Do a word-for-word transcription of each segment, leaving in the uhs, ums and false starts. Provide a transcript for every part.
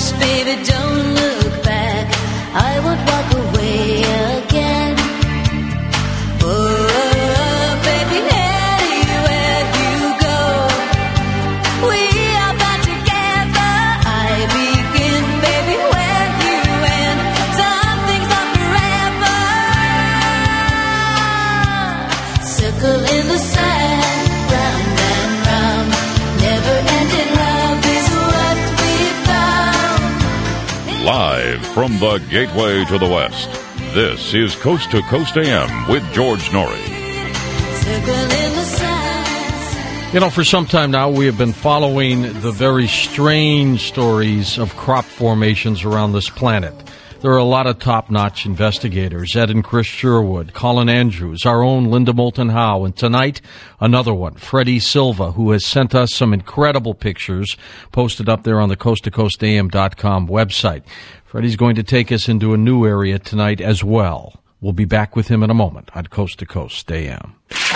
promise, baby, don't look back. I won't walk away again. Oh, baby, anywhere you go, we are bound together. I begin, baby, where you end. Some things are forever. Circle in the sand, round and round. Never-ending love is what we found. Live from the Gateway to the West, this is Coast to Coast A M with George Norrie. Circle in the sand. You know, for some time now, we have been following the very strange stories of crop formations around this planet. There are a lot of top-notch investigators, Ed and Chris Sherwood, Colin Andrews, our own Linda Moulton Howe, and tonight, another one, Freddie Silva, who has sent us some incredible pictures posted up there on the coast to coast A M dot com website. Freddie's going to take us into a new area tonight as well. We'll be back with him in a moment on Coast to Coast A M.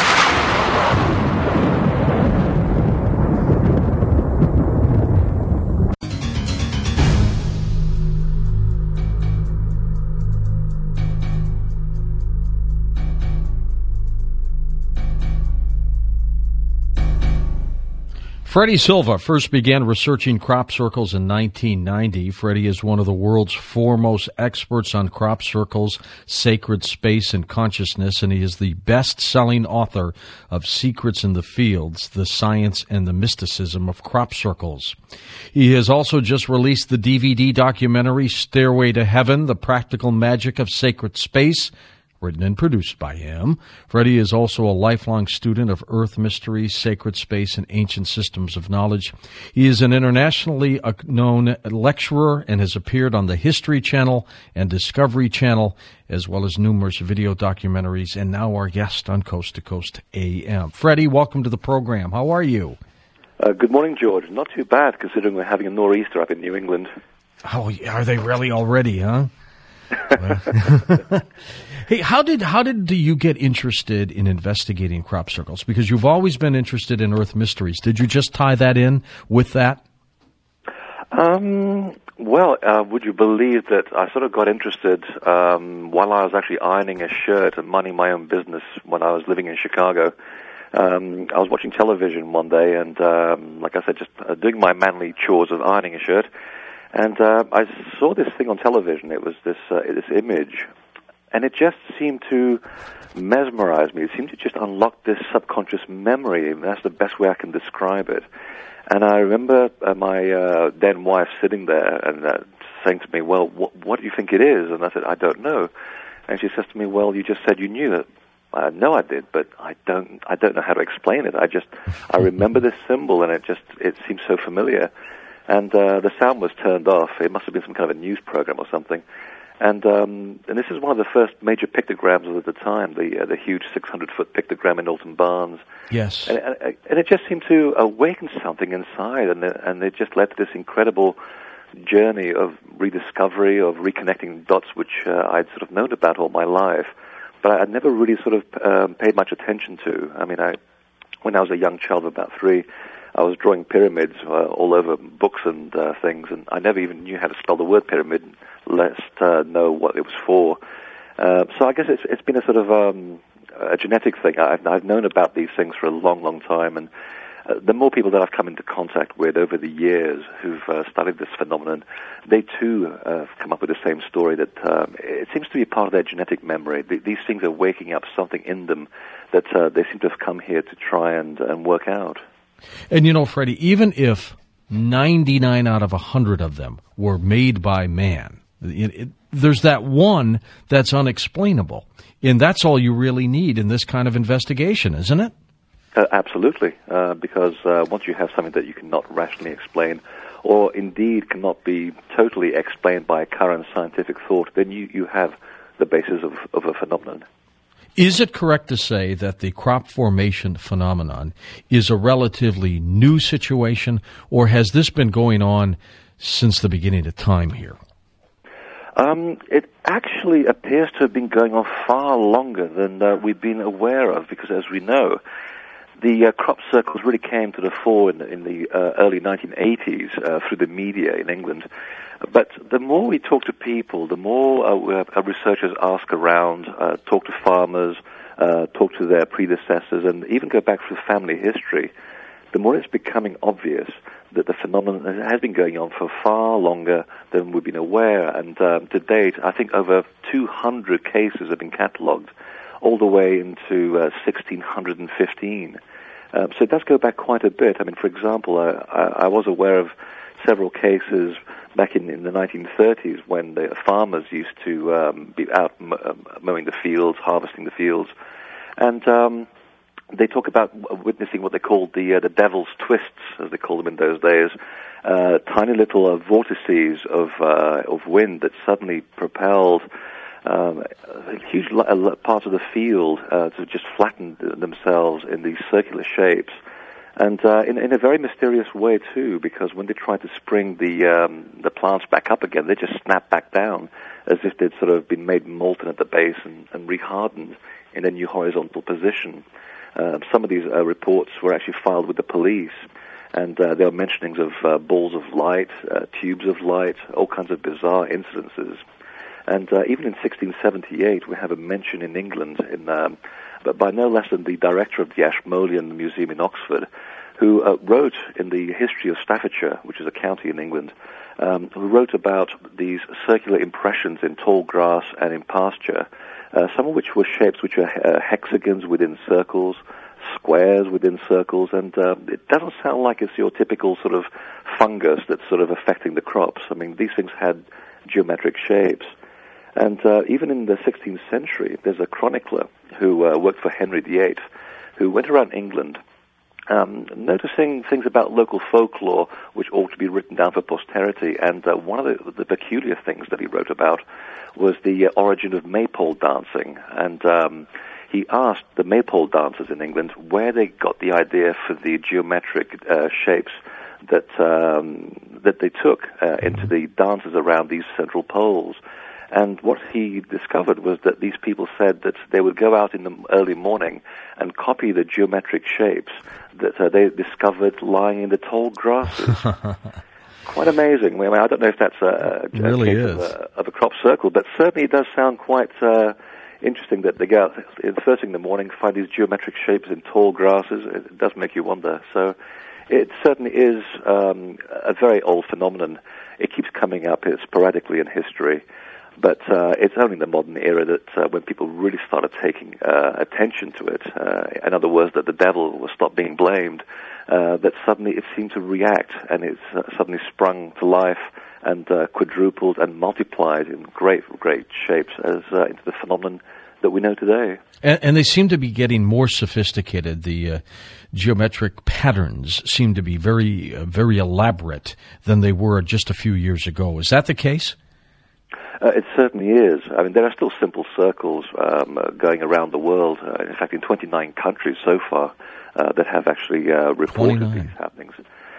Freddie Silva first began researching crop circles in nineteen ninety. Freddie is one of the world's foremost experts on crop circles, sacred space, and consciousness, and he is the best-selling author of Secrets in the Fields, The Science and the Mysticism of Crop Circles. He has also just released the D V D documentary Stairway to Heaven, The Practical Magic of Sacred Space, written and produced by him. Freddie is also a lifelong student of earth mysteries, sacred space, and ancient systems of knowledge. He is an internationally known lecturer and has appeared on the History Channel and Discovery Channel, as well as numerous video documentaries, and now our guest on Coast to Coast A M. Freddie, welcome to the program. How are you? Uh, good morning, George. Not too bad, considering we're having a nor'easter up in New England. Oh, are they really already, huh? Hey, how did how did you get interested in investigating crop circles? Because you've always been interested in earth mysteries. Did you just tie that in with that? Um, well, uh, would you believe that I sort of got interested um, while I was actually ironing a shirt and minding my own business when I was living in Chicago. Um, I was watching television one day and, um, like I said, just uh, doing my manly chores of ironing a shirt. And uh, I saw this thing on television. It was this uh, this image, and it just seemed to mesmerize me. It seemed to just unlock this subconscious memory. And that's the best way I can describe it. And I remember uh, my uh, then wife sitting there and uh, saying to me, "Well, wh- what do you think it is?" And I said, "I don't know." And she says to me, "Well, you just said you knew it." I know I did, but I don't. I don't know how to explain it. I just I remember this symbol, and it just it seems so familiar. And uh, the sound was turned off. It must have been some kind of a news program or something. And um, and this is one of the first major pictograms of the time, the uh, the huge six hundred foot pictogram in Alton Barnes. Yes. And, and, and it just seemed to awaken something inside, and it, and it just led to this incredible journey of rediscovery, of reconnecting dots, which uh, I'd sort of known about all my life, but I'd never really sort of um, paid much attention to. I mean, I when I was a young child of about three, I was drawing pyramids uh, all over books and uh, things, and I never even knew how to spell the word pyramid, lest uh, know what it was for. Uh, so I guess it's it's been a sort of um, a genetic thing. I've, I've known about these things for a long, long time, and uh, the more people that I've come into contact with over the years who've uh, studied this phenomenon, they too uh, have come up with the same story that um, it seems to be part of their genetic memory. Th- these things are waking up something in them that uh, they seem to have come here to try and, and work out. And you know, Freddie, even if ninety-nine out of one hundred of them were made by man, it, it, there's that one that's unexplainable. And that's all you really need in this kind of investigation, isn't it? Uh, absolutely, uh, because uh, once you have something that you cannot rationally explain, or indeed cannot be totally explained by current scientific thought, then you, you have the basis of, of a phenomenon. Is it correct to say that the crop formation phenomenon is a relatively new situation, or has this been going on since the beginning of time here? Um, it actually appears to have been going on far longer than uh, we've been aware of, because as we know, the uh, crop circles really came to the fore in the, in the uh, early nineteen eighties uh, through the media in England. But the more we talk to people, the more uh, our researchers ask around, uh, talk to farmers, uh, talk to their predecessors, and even go back through family history, the more it's becoming obvious that the phenomenon has been going on for far longer than we've been aware. And um, to date, I think over two hundred cases have been catalogued, all the way into uh, sixteen fifteen. Um, so it does go back quite a bit. I mean, for example, I, I, I was aware of several cases back in, in the nineteen thirties when the farmers used to um, be out m- mowing the fields, harvesting the fields, and um, they talk about witnessing what they called the uh, the devil's twists, as they called them in those days, uh, tiny little uh, vortices of uh, of wind that suddenly propelled um, huge li- parts of the field uh, to just flatten themselves in these circular shapes. And uh, in, in a very mysterious way too, because when they try to spring the um, the plants back up again, they just snap back down as if they'd sort of been made molten at the base and, and rehardened in a new horizontal position. Uh, some of these uh, reports were actually filed with the police, and uh, there are mentionings of uh, balls of light, uh, tubes of light, all kinds of bizarre incidences. And uh, even in sixteen seventy-eight, we have a mention in England, in, um, but by no less than the director of the Ashmolean Museum in Oxford, who uh, wrote in the History of Staffordshire, which is a county in England, um, who wrote about these circular impressions in tall grass and in pasture, uh, some of which were shapes which are uh, hexagons within circles, squares within circles, and uh, it doesn't sound like it's your typical sort of fungus that's sort of affecting the crops. I mean, these things had geometric shapes. And uh, even in the sixteenth century, there's a chronicler who uh, worked for Henry the Eighth, who went around England um, noticing things about local folklore which ought to be written down for posterity. And uh, one of the, the peculiar things that he wrote about was the uh, origin of maypole dancing. And um, he asked the maypole dancers in England where they got the idea for the geometric uh, shapes that um, that they took uh, into the dances around these central poles. And what he discovered was that these people said that they would go out in the early morning and copy the geometric shapes that uh, they discovered lying in the tall grasses. Quite amazing. I mean, I don't know if that's a, a, really a case is. Of, a, of a crop circle, but certainly it does sound quite uh, interesting that they go out first thing in the morning, find these geometric shapes in tall grasses. It does make you wonder. So it certainly is um, a very old phenomenon. It keeps coming up sporadically in history. But uh, it's only in the modern era that uh, when people really started taking uh, attention to it, uh, in other words, that the devil will stop being blamed, uh, that suddenly it seemed to react, and it's uh, suddenly sprung to life and uh, quadrupled and multiplied in great, great shapes as uh, into the phenomenon that we know today. And, and they seem to be getting more sophisticated. The uh, geometric patterns seem to be very, uh, very elaborate than they were just a few years ago. Is that the case? Uh, it certainly is. I mean, there are still simple circles um, uh, going around the world. Uh, in fact, in twenty-nine countries so far uh, that have actually uh, reported twenty-nine. These happenings.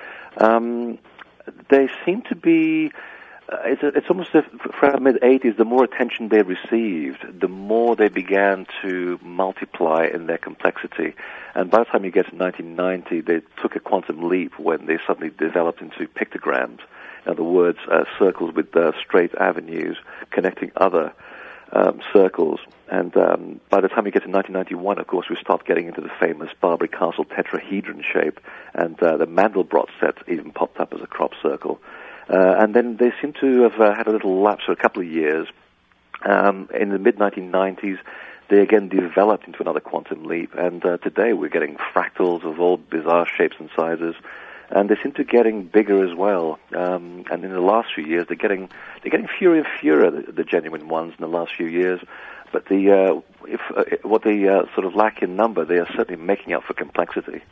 Um, they seem to be. Uh, it's, a, it's almost as if from the mid eighties, the more attention they received, the more they began to multiply in their complexity. And by the time you get to nineteen ninety, they took a quantum leap when they suddenly developed into pictograms. In other words, uh, circles with uh, straight avenues connecting other um, circles. And um, by the time we get to nineteen ninety-one, of course, we start getting into the famous Barbary Castle tetrahedron shape, and uh, the Mandelbrot set even popped up as a crop circle. Uh, and then they seem to have uh, had a little lapse for a couple of years. Um, in the mid nineteen nineties, they again developed into another quantum leap, and uh, today we're getting fractals of all bizarre shapes and sizes. And they seem to be getting bigger as well. Um, and in the last few years, they're getting they're getting fewer and fewer, the, the genuine ones, in the last few years. But the uh, if uh, what they uh, sort of lack in number, they are certainly making up for complexity.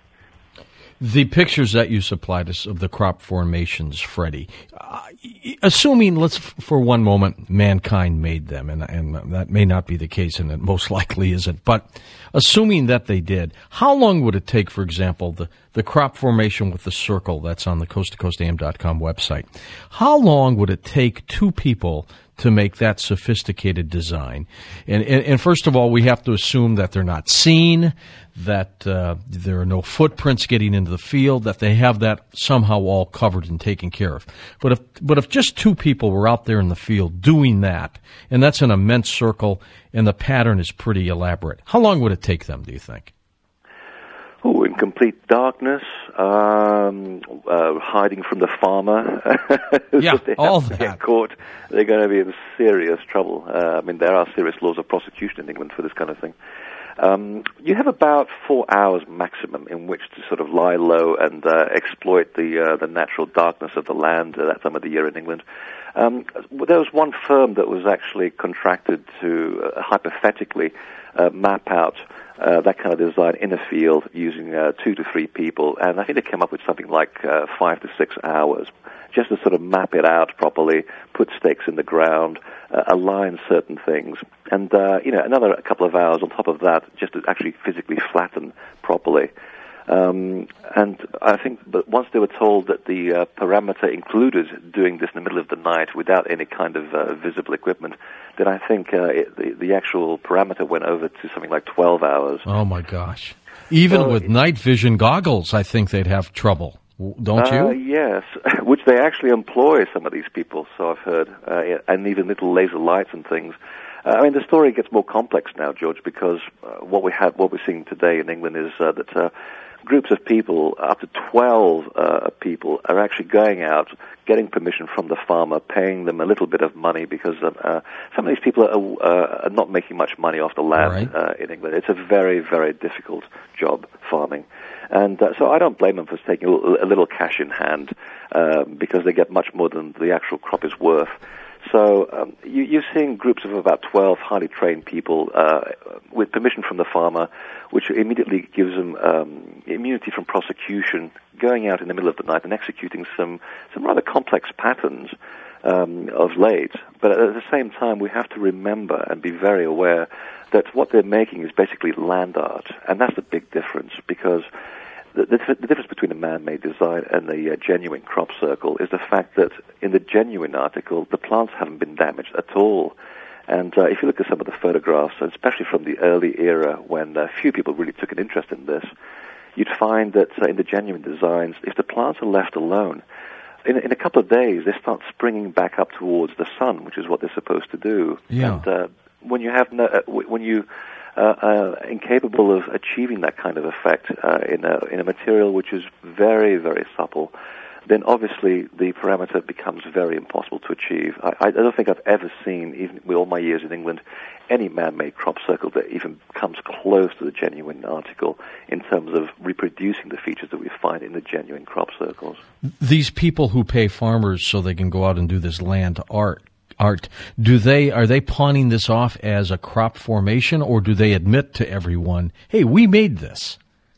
The pictures that you supplied us of the crop formations, Freddie, uh, assuming, let's for one moment, mankind made them, and, and that may not be the case, and it most likely isn't, but assuming that they did, how long would it take, for example, the, the crop formation with the circle that's on the coast to coast a m dot com website. How long would it take two people to make that sophisticated design? And, and, and first of all, we have to assume that they're not seen, that uh, there are no footprints getting into the field, that they have that somehow all covered and taken care of. But if but if just two people were out there in the field doing that, and that's an immense circle, and the pattern is pretty elaborate, how long would it take them, do you think? Oh, in complete darkness, um, uh, hiding from the farmer. Yeah, they all have to that. get caught, they're going to be in serious trouble. Uh, I mean, there are serious laws of prosecution in England for this kind of thing. Um, you have about four hours maximum in which to sort of lie low and uh, exploit the uh, the natural darkness of the land at that time of the year in England. Um, there was one firm that was actually contracted to uh, hypothetically uh, map out Uh, that kind of design in a field using uh, two to three people, and I think they came up with something like uh, five to six hours just to sort of map it out properly, put stakes in the ground, uh, align certain things, and uh, you know another couple of hours on top of that just to actually physically flatten properly. Um, and I think, but once they were told that the uh, parameter included doing this in the middle of the night without any kind of uh, visible equipment, then I think uh, it, the, the actual parameter went over to something like twelve hours. Oh, my gosh. Even So with it- night vision goggles, I think they'd have trouble, don't Uh, you? yes, which they actually employ, some of these people, so I've heard, uh, and even little laser lights and things. Uh, I mean, the story gets more complex now, George, because uh, what we have, what we're seeing today in England is uh, that uh, groups of people, up to twelve uh, people, are actually going out, getting permission from the farmer, paying them a little bit of money because uh, some of these people are, uh, are not making much money off the land Right. uh, in England. It's a very, very difficult job, farming. And uh, so I don't blame them for taking a little, a little cash in hand um, because they get much more than the actual crop is worth. So um, you, you're seeing groups of about twelve highly trained people uh, with permission from the farmer, which immediately gives them um, immunity from prosecution, going out in the middle of the night and executing some, some rather complex patterns um, of late. But at the same time, we have to remember and be very aware that what they're making is basically land art, and that's the big difference, because The, the, the difference between a man-made design and the uh, genuine crop circle is the fact that in the genuine article, the plants haven't been damaged at all. And uh, if you look at some of the photographs, especially from the early era when uh, few people really took an interest in this, you'd find that uh, in the genuine designs, if the plants are left alone, in, in a couple of days, they start springing back up towards the sun, which is what they're supposed to do. Yeah. And uh, when you have no, uh, when you Uh, uh, incapable of achieving that kind of effect uh, in a in a material which is very, very supple, then obviously the parameter becomes very impossible to achieve. I, I don't think I've ever seen, even with all my years in England, any man-made crop circle that even comes close to the genuine article in terms of reproducing the features that we find in the genuine crop circles. These people who pay farmers so they can go out and do this land art, Art, do they are they pawning this off as a crop formation, or do they admit to everyone, "Hey, we made this"?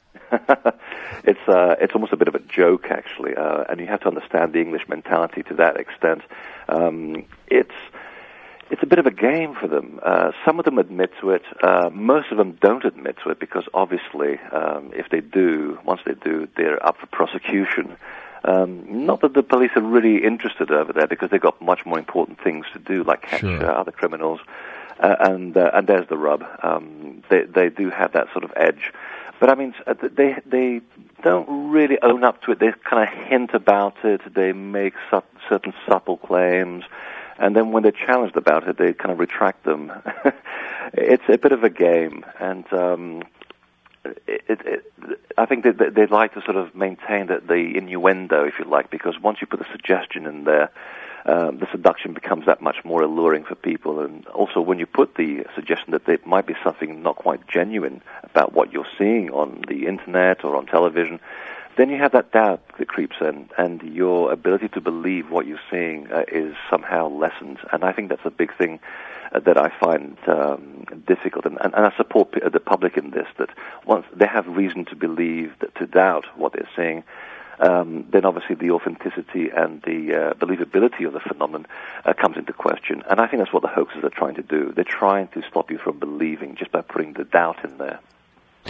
it's uh, it's almost a bit of a joke, actually, uh, and you have to understand the English mentality to that extent. Um, it's it's a bit of a game for them. Uh, some of them admit to it. Uh, most of them don't admit to it because, obviously, um, if they do, once they do, they're up for prosecution. Um, not that the police are really interested over there, because they've got much more important things to do, like catch Sure. uh, other criminals. Uh, and uh, and there's the rub. Um, they they do have that sort of edge. But I mean, uh, they they don't really own up to it. They kind of hint about it. They make su- certain subtle claims, and then when they're challenged about it, they kind of retract them. It's a bit of a game, and um, It, it, it, I think that they, they like to sort of maintain that the innuendo, if you like, because once you put a suggestion in there, um, the seduction becomes that much more alluring for people. And also, when you put the suggestion that there might be something not quite genuine about what you're seeing on the internet or on television, then you have that doubt that creeps in, and your ability to believe what you're seeing uh, is somehow lessened. And I think that's a big thing that I find um, difficult, and, and, and I support p- the public in this, that once they have reason to believe, that to doubt what they're seeing, um, then obviously the authenticity and the uh, believability of the phenomenon uh, comes into question. And I think that's what the hoaxes are trying to do. They're trying to stop you from believing just by putting the doubt in there.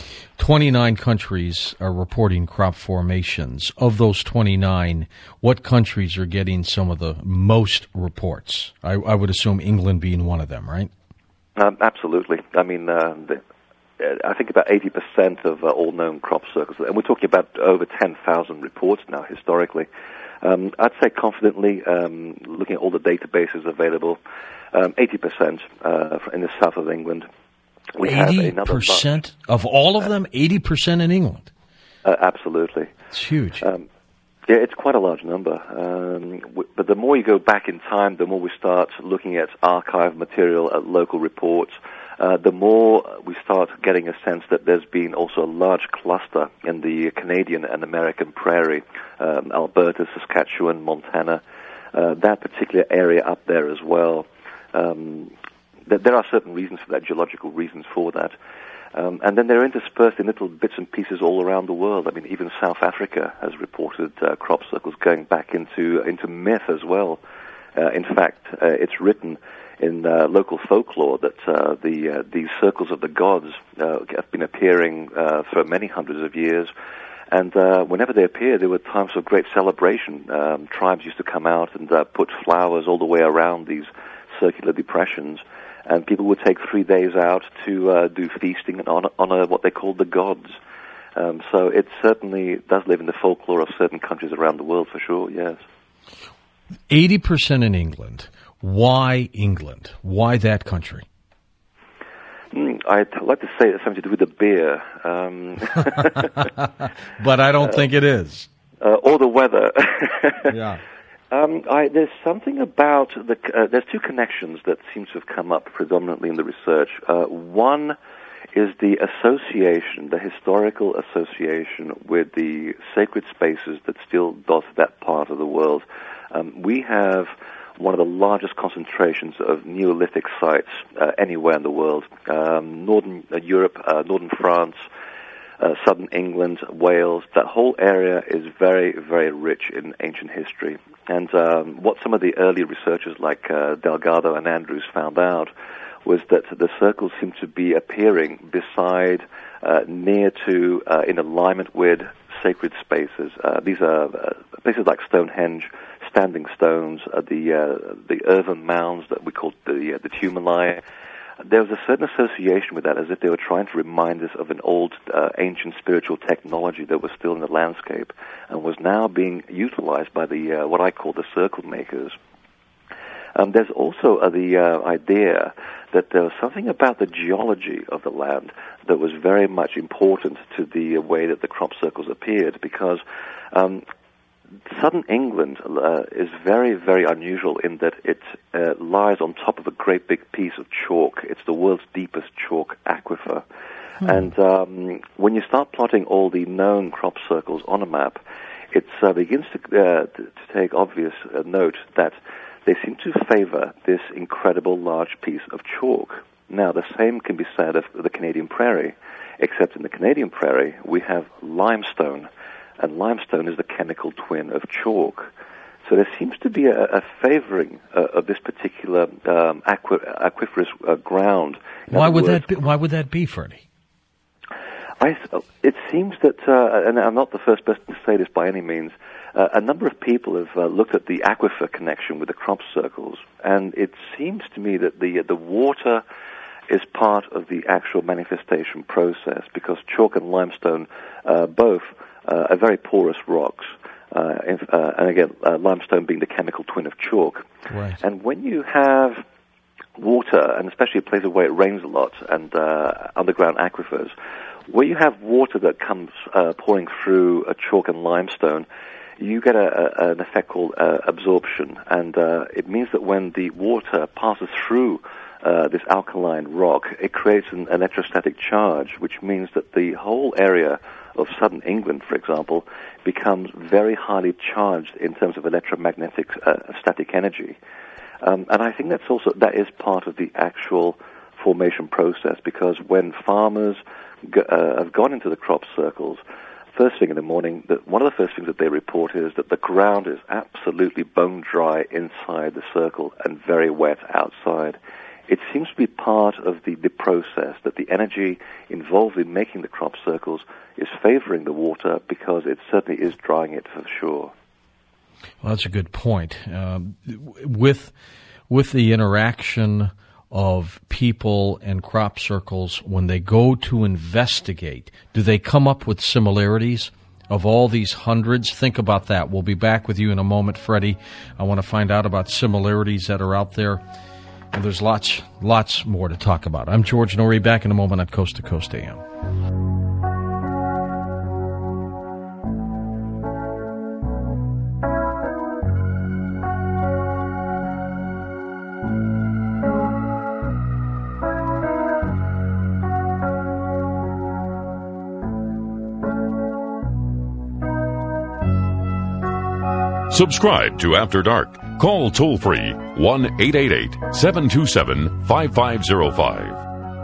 twenty-nine countries are reporting crop formations. Of those twenty-nine, what countries are getting some of the most reports? I, I would assume England being one of them, right? Um, absolutely. I mean, uh, the, I think about eighty percent of uh, all known crop circles, and we're talking about over ten thousand reports now historically. Um, I'd say confidently, um, looking at all the databases available, um, eighty percent uh, in the south of England. We eighty percent of all of them? eighty percent in England? Uh, absolutely. It's huge. Um, yeah, it's quite a large number. Um, w- but the more you go back in time, the more we start looking at archive material, at local reports, uh, the more we start getting a sense that there's been also a large cluster in the Canadian and American prairie, um, Alberta, Saskatchewan, Montana, uh, that particular area up there as well. Um, There are certain reasons for that, geological reasons for that. Um, and then they're interspersed in little bits and pieces all around the world. I mean, even South Africa has reported uh, crop circles going back into into myth as well. Uh, in fact, uh, it's written in uh, local folklore that uh, the uh, these circles of the gods uh, have been appearing uh, for many hundreds of years. And uh, whenever they appeared, there were times of great celebration. Um, tribes used to come out and uh, put flowers all the way around these circular depressions. And people would take three days out to uh, do feasting and honor, honor what they called the gods. Um, so it certainly does live in the folklore of certain countries around the world, for sure, yes. eighty percent in England. Why England? Why that country? Mm, I'd like to say it's something to do with the beer. Um, but I don't uh, think it is. Uh, or the weather. Yeah. Um, I, there's something about the. Uh, there's two connections that seem to have come up predominantly in the research. Uh, one is the association, the historical association with the sacred spaces that still dot that part of the world. Um, we have one of the largest concentrations of Neolithic sites uh, anywhere in the world. Um, Northern uh, Europe, uh, Northern France, Uh, southern England, Wales, that whole area is very, very rich in ancient history. And um, what some of the early researchers like uh, Delgado and Andrews found out was that the circles seem to be appearing beside, uh, near to, uh, in alignment with sacred spaces. Uh, these are uh, places like Stonehenge, standing stones, uh, the uh, the earthen mounds that we call the, uh, the tumuli. There was a certain association with that, as if they were trying to remind us of an old, uh, ancient spiritual technology that was still in the landscape and was now being utilized by the uh, what I call the circle makers. Um, there's also uh, the uh, idea that there was something about the geology of the land that was very much important to the way that the crop circles appeared, because um, southern England uh, is very, very unusual in that it uh, lies on top of a great big piece of chalk. It's the world's deepest chalk aquifer. Hmm. And um, when you start plotting all the known crop circles on a map, it uh, begins to, uh, to, to take obvious uh, note that they seem to favor this incredible large piece of chalk. Now, the same can be said of the Canadian prairie, except in the Canadian prairie, we have limestone. And limestone is the chemical twin of chalk. So there seems to be a, a favoring uh, of this particular um, aqu- aquiferous uh, ground. In why would words, that be, why would that be, Freddie? I, it seems that, uh, and I'm not the first person to say this by any means, uh, a number of people have uh, looked at the aquifer connection with the crop circles, and it seems to me that the the water is part of the actual manifestation process, because chalk and limestone uh, both Uh, are very porous rocks, uh, in, uh, and again, uh, limestone being the chemical twin of chalk. Right. And when you have water, and especially a place where it rains a lot, and uh, underground aquifers, where you have water that comes uh, pouring through a chalk and limestone, you get a, a, an effect called uh, absorption, and uh, it means that when the water passes through uh, this alkaline rock, it creates an electrostatic charge, which means that the whole area of southern England, for example, becomes very highly charged in terms of electromagnetic uh, static energy. Um, and I think that's also, that is part of the actual formation process, because when farmers go, uh, have gone into the crop circles, first thing in the morning, the, one of the first things that they report is that the ground is absolutely bone dry inside the circle and very wet outside. it seems to be part of the, the process, that the energy involved in making the crop circles is favoring the water because it certainly is drying it for sure. Well, that's a good point. Um, with with the interaction of people and crop circles, when they go to investigate, do they come up with similarities of all these hundreds? Think about that. We'll be back with you in a moment, Freddie. I want to find out about similarities that are out there. And there's lots, lots more to talk about. I'm George Noory, back in a moment on Coast to Coast A M. Subscribe to After Dark. Call toll-free one eight eight eight, seven two seven, five five zero five.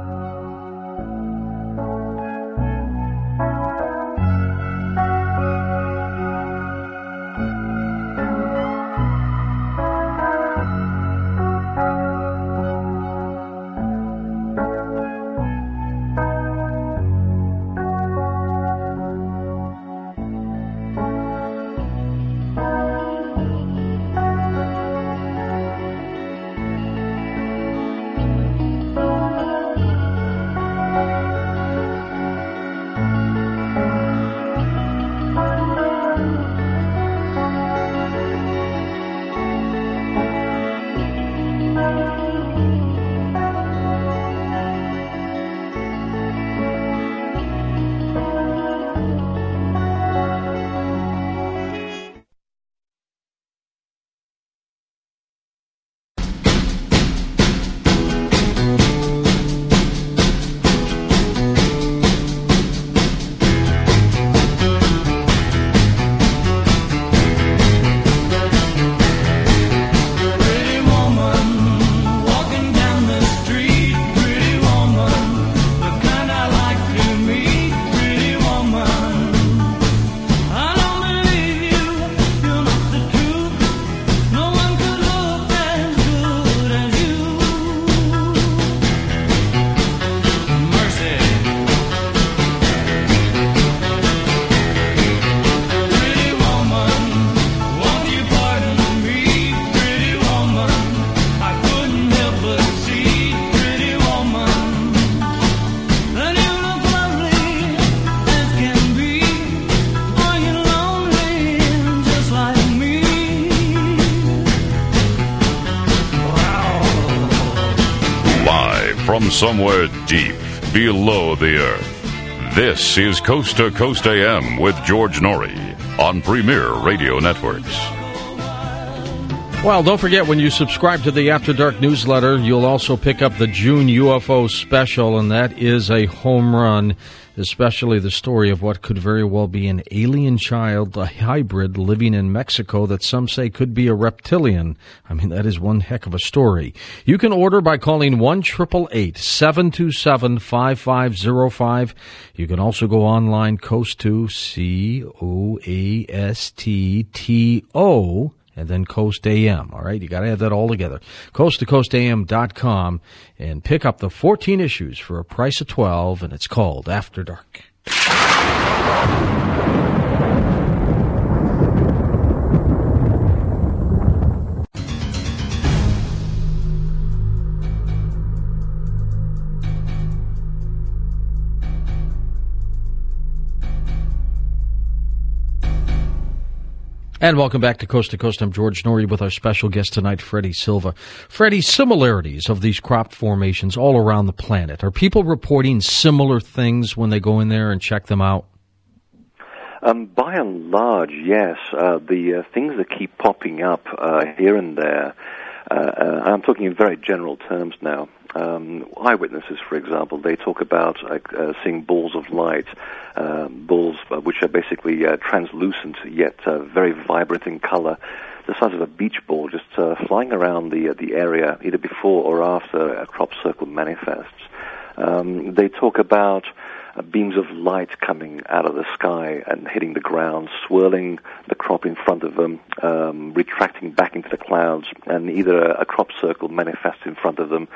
From somewhere deep below the earth, this is Coast to Coast A M with George Noory on Premier Radio Networks. Well, don't forget, when you subscribe to the After Dark newsletter, you'll also pick up the June U F O special, and that is a home run, especially the story of what could very well be an alien child, a hybrid living in Mexico that some say could be a reptilian. I mean, that is one heck of a story. You can order by calling one eight eight eight, seven two seven, five five zero five. You can also go online, Coast to, C O A S T T O, and then Coast A M, all right? You got to have that all together. coast to coast a m dot com, and pick up the fourteen issues for a price of twelve, and it's called After Dark. And welcome back to Coast to Coast. I'm George Noory with our special guest tonight, Freddie Silva. Freddie, similarities of these crop formations all around the planet. Are people reporting similar things when they go in there and check them out? Um, by and large, yes. Uh, the uh, things that keep popping up uh, here and there, uh, uh, I'm talking in very general terms now. Um, eyewitnesses, for example, they talk about uh, uh, seeing balls of light, uh, balls uh, which are basically uh, translucent yet uh, very vibrant in color, the size of a beach ball, just uh, flying around the uh, the area either before or after a crop circle manifests. Um, they talk about uh, beams of light coming out of the sky and hitting the ground, swirling the crop in front of them, um, retracting back into the clouds, and either a, a crop circle manifests in front of them,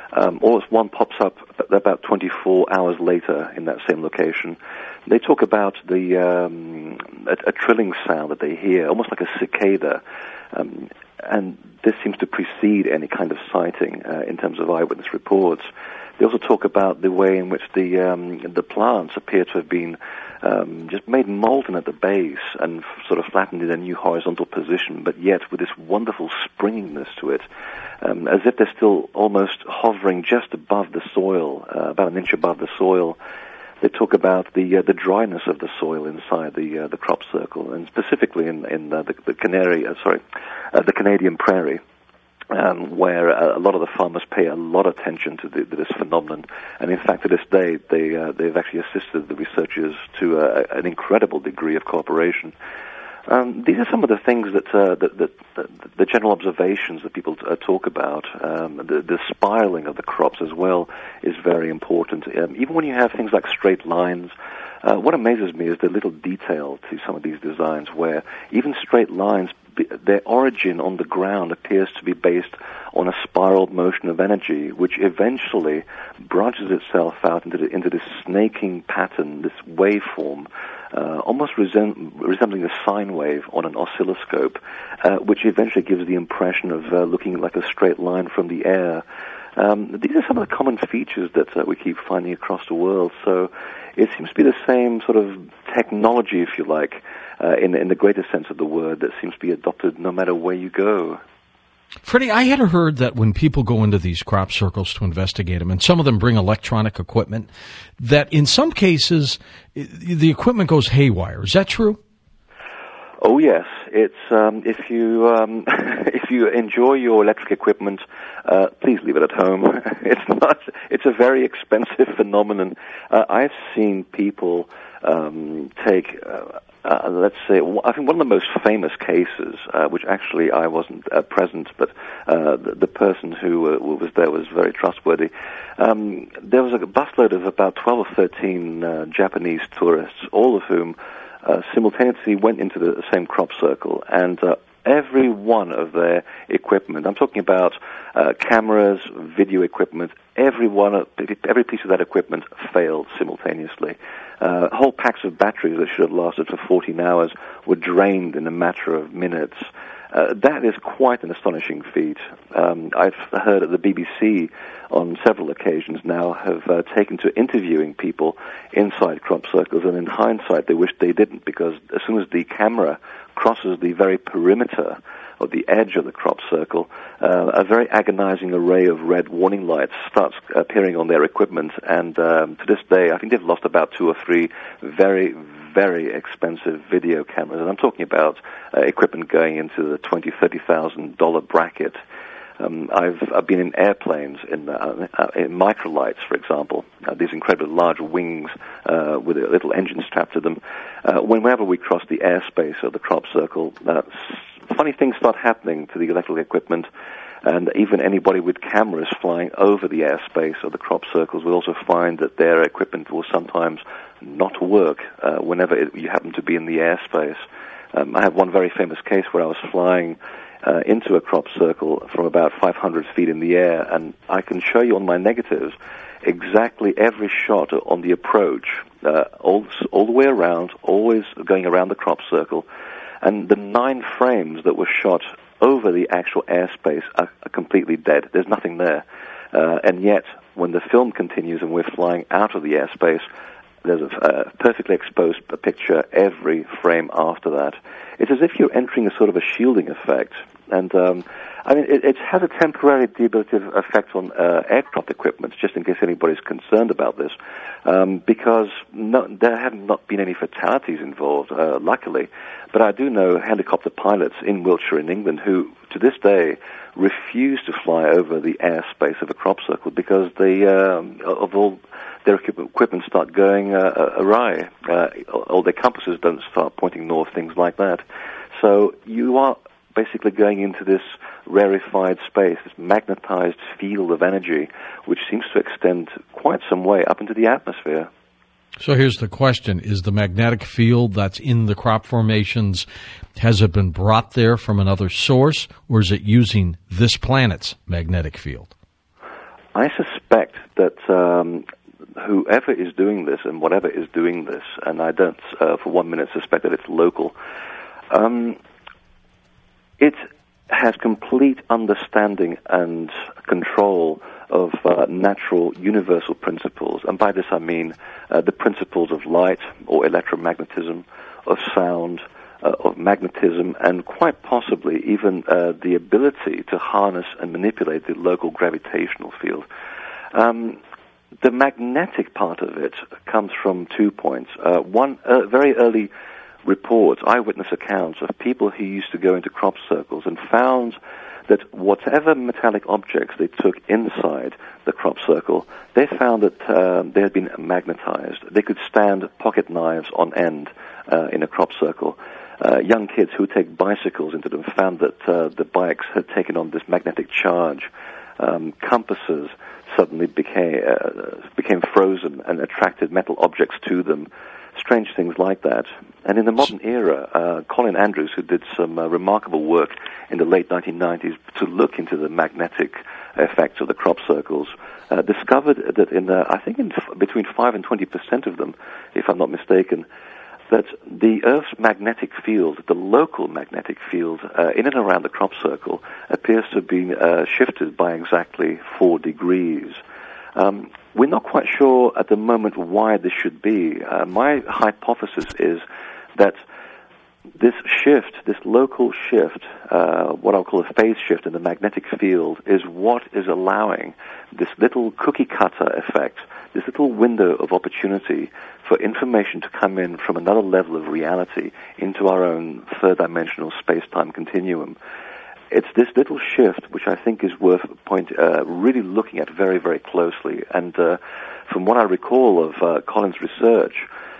Um, or one pops up about twenty-four hours later in that same location. They talk about the um, a, a trilling sound that they hear, almost like a cicada, um, and this seems to precede any kind of sighting uh, in terms of eyewitness reports. They also talk about the way in which the um, the plants appear to have been um, just made molten at the base and f- sort of flattened in a new horizontal position, but yet with this wonderful springiness to it, um, as if they're still almost hovering just above the soil, uh, about an inch above the soil. They talk about the uh, the dryness of the soil inside the uh, the crop circle, and specifically in in uh, the, the Canary, uh, sorry, uh, the Canadian prairie. Um, where uh, a lot of the farmers pay a lot of attention to, the, to this phenomenon, and in fact, to this day, they uh, they've actually assisted the researchers to uh, an incredible degree of cooperation. Um, these are some of the things that, uh, that, that, that the general observations that people uh, talk about. Um, the, the spiraling of the crops as well is very important. Um, even when you have things like straight lines. Uh, what amazes me is the little detail to some of these designs where even straight lines, their origin on the ground appears to be based on a spiraled motion of energy, which eventually branches itself out into, the, into this snaking pattern, this waveform, uh, almost resem- resembling a sine wave on an oscilloscope, uh, which eventually gives the impression of uh, looking like a straight line from the air. Um, these are some of the common features that uh, we keep finding across the world. So it seems to be the same sort of technology, if you like, uh, in, in the greatest sense of the word, that seems to be adopted no matter where you go. Freddie, I had heard that when people go into these crop circles to investigate them, and some of them bring electronic equipment, that in some cases the equipment goes haywire. Is that true? Oh yes, it's um, if you um, if you enjoy your electric equipment, uh, please leave it at home. It's not. It's a very expensive phenomenon. Uh, I've seen people um, take. Uh, Uh, let's say, I think one of the most famous cases, uh, which actually I wasn't uh, present, but uh, the, the person who uh, was there was very trustworthy. Um, there was a busload of about twelve or thirteen uh, Japanese tourists, all of whom uh, simultaneously went into the same crop circle, and uh, every one of their equipment, I'm talking about uh, cameras, video equipment, every one, of, every piece of that equipment failed simultaneously. Uh, whole packs of batteries that should have lasted for fourteen hours were drained in a matter of minutes. Uh, that is quite an astonishing feat. Um, I've heard that the B B C on several occasions now have uh, taken to interviewing people inside crop circles, and in hindsight they wish they didn't, because as soon as the camera crosses the very perimeter or the edge of the crop circle, uh, a very agonizing array of red warning lights starts appearing on their equipment, and um, to this day, I think they've lost about two or three very, very expensive video cameras, and I'm talking about uh, equipment going into the twenty, thirty thousand dollar bracket. Um, I've, I've been in airplanes, in, uh, uh, in microlights, for example, uh, these incredibly large wings uh, with a little engine strapped to them. Uh, whenever we cross the airspace of the crop circle, uh, funny things start happening to the electrical equipment, and even anybody with cameras flying over the airspace of the crop circles will also find that their equipment will sometimes not work uh, whenever it, you happen to be in the airspace. Um, I have one very famous case where I was flying Uh, into a crop circle from about five hundred feet in the air, and I can show you on my negatives exactly every shot on the approach, uh, all, all the way around, always going around the crop circle, and the nine frames that were shot over the actual airspace are, are completely dead. There's nothing there. Uh, and yet, when the film continues and we're flying out of the airspace, there's a uh, perfectly exposed picture every frame after that. It's as if you're entering a sort of a shielding effect. And, um, I mean, it, it has a temporary debilitative effect on uh, aircraft equipment, just in case anybody's concerned about this, um, because no, there have not been any fatalities involved, uh, luckily. But I do know helicopter pilots in Wiltshire in England who, to this day, refuse to fly over the airspace of a crop circle because they, um, of all their equipment start going uh, awry. Uh, all their compasses don't start pointing north, things like that. So you are basically going into this rarefied space, this magnetized field of energy, which seems to extend quite some way up into the atmosphere. So here's the question. Is the magnetic field that's in the crop formations, has it been brought there from another source, or is it using this planet's magnetic field? I suspect that um, whoever is doing this and whatever is doing this, and I don't uh, for one minute suspect that it's local, um, it has complete understanding and control of uh, natural universal principles. And by this I mean uh, the principles of light or electromagnetism, of sound, uh, of magnetism, and quite possibly even uh, the ability to harness and manipulate the local gravitational field. Um, the magnetic part of it comes from two points. Uh, one, uh, very early reports, eyewitness accounts of people who used to go into crop circles and found that whatever metallic objects they took inside the crop circle, they found that uh, they had been magnetized. They could stand pocket knives on end uh, in a crop circle. Uh, young kids who take bicycles into them found that uh, the bikes had taken on this magnetic charge. Um, compasses suddenly became uh, became frozen and attracted metal objects to them. Strange things like that. And in the modern era, uh, Colin Andrews, who did some uh, remarkable work in the late nineteen nineties to look into the magnetic effects of the crop circles, uh, discovered that in, uh, I think, in f- between five and twenty percent of them, if I'm not mistaken, that the Earth's magnetic field, the local magnetic field uh, in and around the crop circle, appears to have been uh, shifted by exactly four degrees. Um, we're not quite sure at the moment why this should be. Uh, my hypothesis is that this shift, this local shift, uh, what I'll call a phase shift in the magnetic field, is what is allowing this little cookie-cutter effect, this little window of opportunity for information to come in from another level of reality into our own third-dimensional space-time continuum. It's this little shift which I think is worth point, uh, really looking at very, very closely. And uh, from what I recall of uh, Colin's research,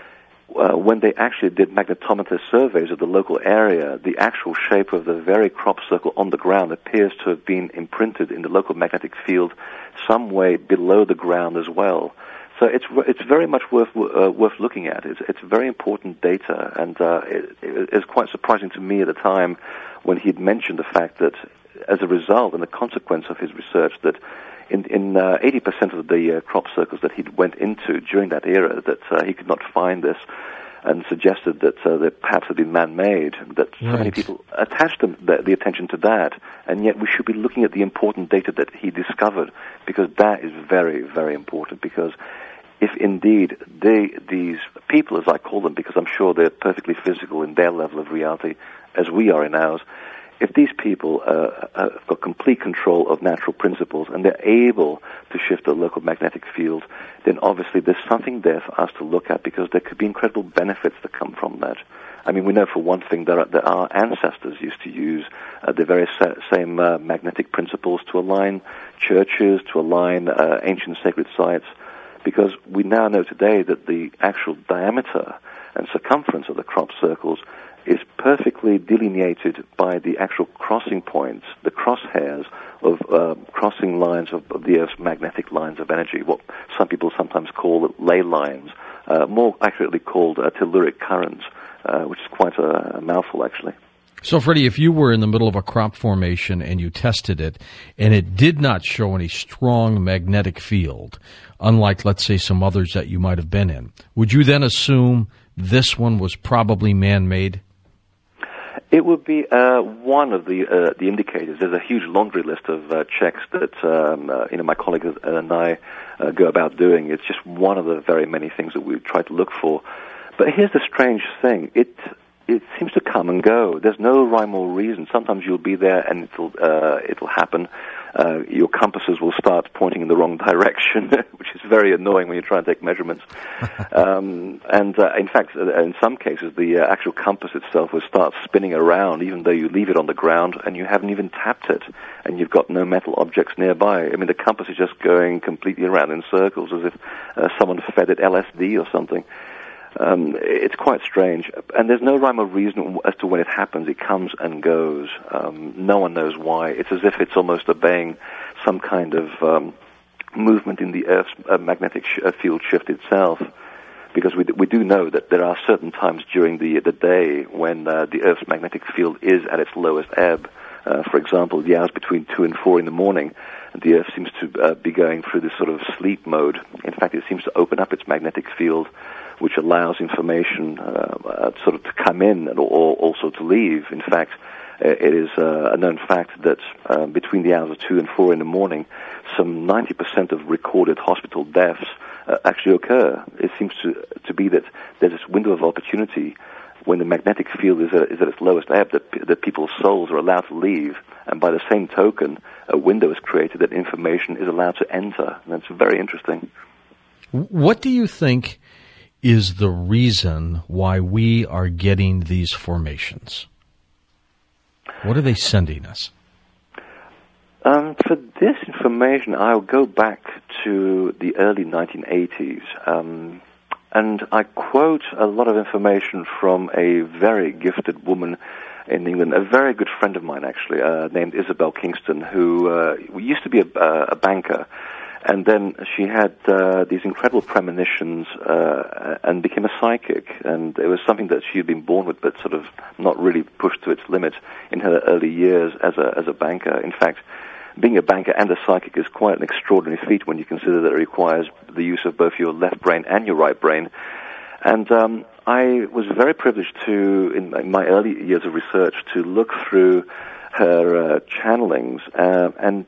uh, when they actually did magnetometer surveys of the local area, the actual shape of the very crop circle on the ground appears to have been imprinted in the local magnetic field some way below the ground as well. So it's it's very much worth uh, worth looking at. It's it's very important data, and uh, it, it was quite surprising to me at the time when he'd mentioned the fact that, as a result and a consequence of his research, that in in uh, eighty percent of the uh, crop circles that he went into during that era, that uh, he could not find this, and suggested that uh, they perhaps had been man-made. That so right. many people attached them, the, the attention to that, and yet we should be looking at the important data that he discovered, because that is very, very important. Because if indeed they, these people, as I call them, because I'm sure they're perfectly physical in their level of reality, as we are in ours, if these people uh, have got complete control of natural principles and they're able to shift the local magnetic field, then obviously there's something there for us to look at, because there could be incredible benefits that come from that. I mean, we know for one thing that our, that our ancestors used to use uh, the very sa- same uh, magnetic principles to align churches, to align uh, ancient sacred sites, because we now know today that the actual diameter and circumference of the crop circles is perfectly delineated by the actual crossing points, the crosshairs of uh, crossing lines of, of the Earth's magnetic lines of energy, what some people sometimes call ley lines, uh, more accurately called uh, telluric currents, uh, which is quite a, a mouthful, actually. So, Freddie, if you were in the middle of a crop formation and you tested it, and it did not show any strong magnetic field, unlike, let's say, some others that you might have been in, would you then assume this one was probably man-made? It would be uh, one of the uh, the indicators. There's a huge laundry list of uh, checks that um, uh, you know my colleagues and I uh, go about doing. It's just one of the very many things that we try to look for. But here's the strange thing: it it seems to come and go. There's no rhyme or reason. Sometimes you'll be there and it'll uh, it'll happen. Uh, your compasses will start pointing in the wrong direction, which is very annoying when you try and take measurements. um, and uh, in fact, in some cases, the uh, actual compass itself will start spinning around, even though you leave it on the ground and you haven't even tapped it, and you've got no metal objects nearby. I mean, the compass is just going completely around in circles, as if uh, someone fed it L S D or something. Um, it's quite strange, and there's no rhyme or reason as to when it happens. It comes and goes. Um, no one knows why. It's as if it's almost obeying some kind of um, movement in the Earth's uh, magnetic sh- uh, field shift itself, because we d- we do know that there are certain times during the the day when uh, the Earth's magnetic field is at its lowest ebb. Uh, for example, the hours between two and four in the morning, the Earth seems to uh, be going through this sort of sleep mode. In fact, it seems to open up its magnetic field, which allows information uh, uh, sort of to come in and or also to leave. In fact, it is uh, a known fact that uh, between the hours of two and four in the morning, some ninety percent of recorded hospital deaths uh, actually occur. It seems to to be that there's this window of opportunity when the magnetic field is at, is at its lowest ebb, that, that people's souls are allowed to leave, and by the same token, a window is created that information is allowed to enter. And that's very interesting. What do you think is the reason why we are getting these formations? What are they sending us? Um, for this information, I'll go back to the early nineteen eighties. Um, and I quote a lot of information from a very gifted woman in England, a very good friend of mine, actually, uh, named Isabel Kingston, who uh, used to be a, uh, a banker. And then she had uh, these incredible premonitions uh, and became a psychic. And it was something that she had been born with, but sort of not really pushed to its limit in her early years as a as a banker. In fact, being a banker and a psychic is quite an extraordinary feat when you consider that it requires the use of both your left brain and your right brain. And um, I was very privileged to, in my, in my early years of research, to look through her uh, channelings uh, and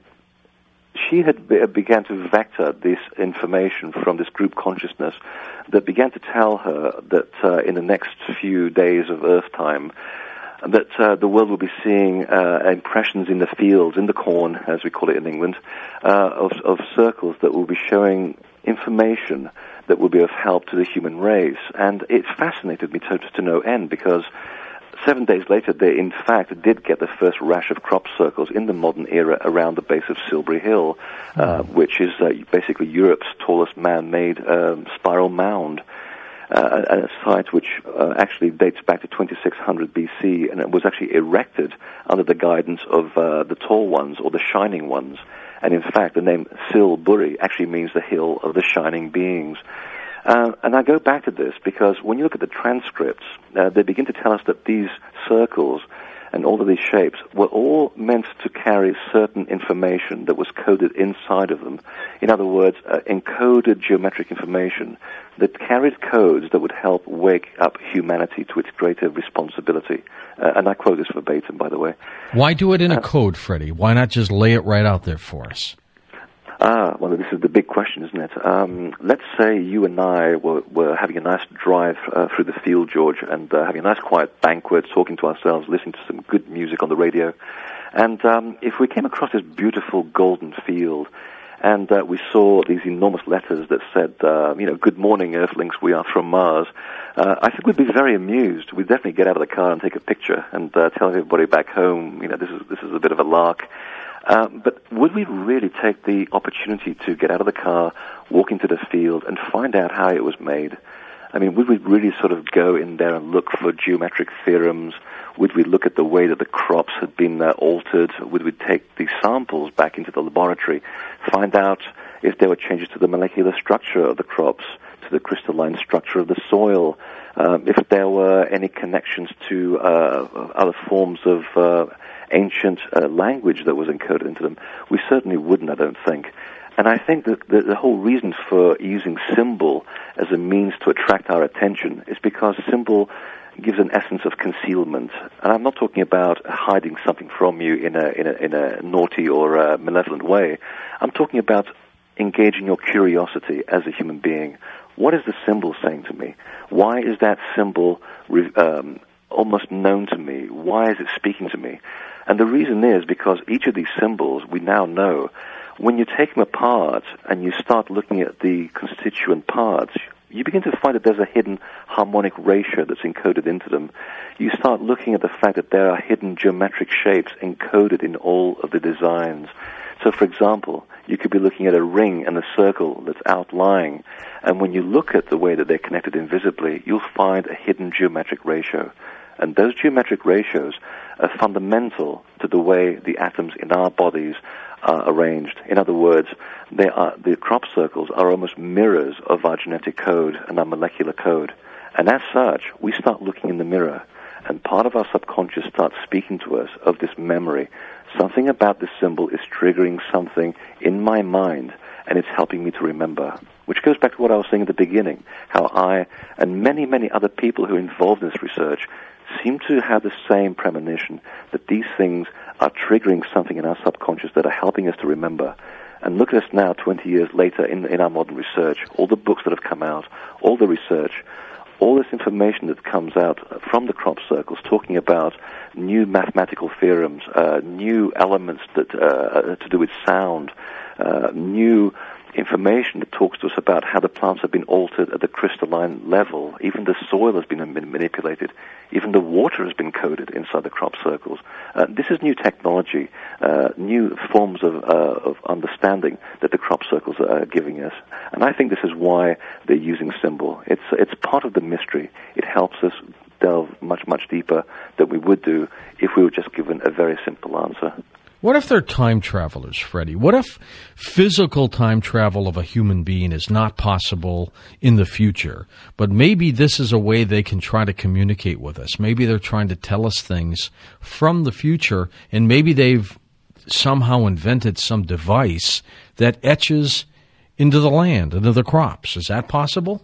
she had be, began to vector this information from this group consciousness that began to tell her that uh, in the next few days of Earth time, that uh, the world will be seeing uh, impressions in the fields, in the corn, as we call it in England, uh, of, of circles that will be showing information that will be of help to the human race. And it fascinated me to, to no end, because seven days later, they in fact did get the first rash of crop circles in the modern era around the base of Silbury Hill, uh, which is uh, basically Europe's tallest man-made um, spiral mound, uh, a, a site which uh, actually dates back to twenty-six hundred B C, and it was actually erected under the guidance of uh, the tall ones, or the shining ones. And in fact, the name Silbury actually means the hill of the shining beings. Uh, and I go back to this because when you look at the transcripts, uh, they begin to tell us that these circles and all of these shapes were all meant to carry certain information that was coded inside of them. In other words, uh, encoded geometric information that carried codes that would help wake up humanity to its greater responsibility. Uh, and I quote this verbatim, by the way. Why do it in a code, Freddie? Why not just lay it right out there for us? Ah, well, this is the big question, isn't it? Um, let's say you and I were, were having a nice drive uh, through the field, George, and uh, having a nice quiet banquet, talking to ourselves, listening to some good music on the radio. And um, if we came across this beautiful golden field, and uh, we saw these enormous letters that said, uh, you know, good morning, Earthlings, we are from Mars, uh, I think we'd be very amused. We'd definitely get out of the car and take a picture and uh, tell everybody back home, you know, this is this is a bit of a lark. Um, but would we really take the opportunity to get out of the car, walk into the field, and find out how it was made? I mean, would we really sort of go in there and look for geometric theorems? Would we look at the way that the crops had been uh, altered? Would we take the samples back into the laboratory, find out if there were changes to the molecular structure of the crops, to the crystalline structure of the soil, um, if there were any connections to uh, other forms of uh, ancient uh, language that was encoded into them? We certainly wouldn't, I don't think. And I think that the, the whole reason for using symbol as a means to attract our attention is because symbol gives an essence of concealment. And I'm not talking about hiding something from you in a in a, in a naughty or a malevolent way. I'm talking about engaging your curiosity as a human being. What is the symbol saying to me? Why is that symbol um, almost known to me? Why is it speaking to me? And the reason is because each of these symbols, we now know, when you take them apart and you start looking at the constituent parts, you begin to find that there's a hidden harmonic ratio that's encoded into them. You start looking at the fact that there are hidden geometric shapes encoded in all of the designs. So, for example, you could be looking at a ring and a circle that's outlying, and when you look at the way that they're connected invisibly, you'll find a hidden geometric ratio. And those geometric ratios are fundamental to the way the atoms in our bodies are arranged. In other words, they are, the crop circles are almost mirrors of our genetic code and our molecular code. And as such, we start looking in the mirror and part of our subconscious starts speaking to us of this memory. Something about this symbol is triggering something in my mind, and it's helping me to remember. Which goes back to what I was saying at the beginning, how I and many, many other people who are involved in this research seem to have the same premonition that these things are triggering something in our subconscious that are helping us to remember. And look at us now, twenty years later, in, in our modern research, all the books that have come out, all the research, all this information that comes out from the crop circles talking about new mathematical theorems, uh, new elements that uh, to do with sound, uh, new information that talks to us about how the plants have been altered at the crystalline level. Even the soil has been manipulated. Even the water has been coded inside the crop circles. Uh, this is new technology, uh, new forms of, uh, of understanding that the crop circles are giving us. And I think this is why they're using symbol. It's, it's part of the mystery. It helps us delve much, much deeper than we would do if we were just given a very simple answer. What if they're time travelers, Freddie? What if physical time travel of a human being is not possible in the future, but maybe this is a way they can try to communicate with us? Maybe they're trying to tell us things from the future, and maybe they've somehow invented some device that etches into the land, into the crops. Is that possible?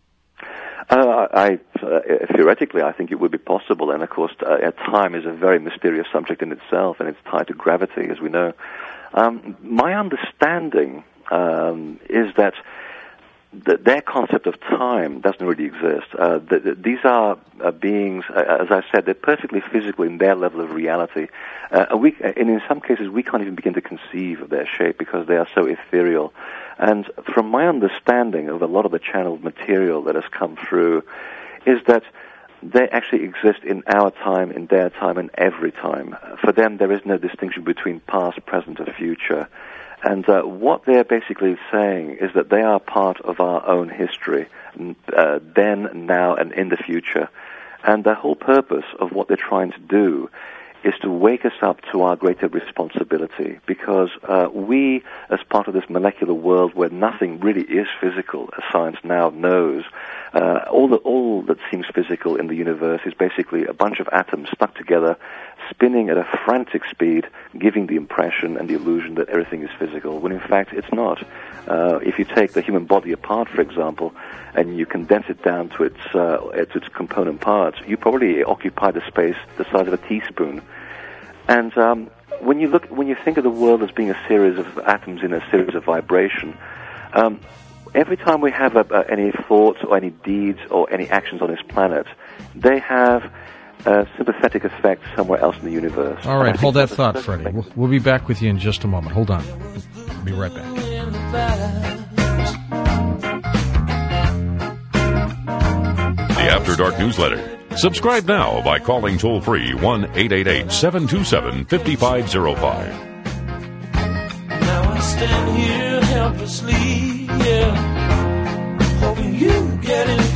Uh, I, uh, theoretically, I think it would be possible, and of course, uh, time is a very mysterious subject in itself, and it's tied to gravity, as we know. Um, my understanding um, is that th- their concept of time doesn't really exist. Uh, th- th- these are uh, beings, uh, as I said, they're perfectly physical in their level of reality, uh, we, and in some cases, we can't even begin to conceive of their shape because they are so ethereal. And from my understanding of a lot of the channeled material that has come through is that they actually exist in our time, in their time, and every time. For them, there is no distinction between past, present, or future. And uh, what they're basically saying is that they are part of our own history, uh, then, now, and in the future. And the whole purpose of what they're trying to do is to wake us up to our greater responsibility, because uh, we, as part of this molecular world where nothing really is physical, as science now knows, uh, all, the, all that seems physical in the universe is basically a bunch of atoms stuck together, spinning at a frantic speed, giving the impression and the illusion that everything is physical, when in fact it's not. Uh, if you take the human body apart, for example, and you condense it down to its, uh, its, its component parts, you probably occupy the space the size of a teaspoon. And um, when you look, when you think of the world as being a series of atoms in a series of vibration, um, every time we have a, a, any thoughts or any deeds or any actions on this planet, they have a sympathetic effect somewhere else in the universe. All right, hold that thought, Freddie. We'll, we'll be back with you in just a moment. Hold on. We'll be right back. The After Dark Newsletter. Subscribe now by calling toll-free one eight eight eight, seven two seven, five five zero five. Now I stand here helplessly, yeah, hoping you get in